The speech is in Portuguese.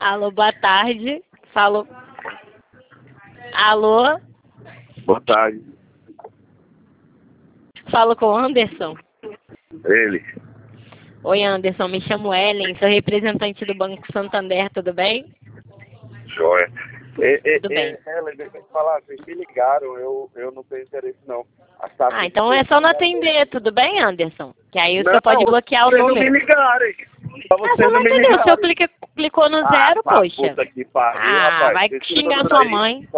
Alô, boa tarde. Falo. Alô? Boa tarde. Falo com o Anderson. Ele. Oi, Anderson. Me chamo Ellen. Sou representante do Banco Santander. Tudo bem? Joia. Tudo bem. Ellen, deixa eu te falar, vocês me ligaram, eu não tenho interesse não. Então é só não atender. Tudo bem, Anderson? Que aí o Não, senhor pode bloquear o vocês número. não me ligaram. Pra Mas vocês você não não me entendeu. O senhor ligarem. clicou no zero, poxa. Puta que pariu, rapaz. Vai Vocês xingar ficam sua aí mãe.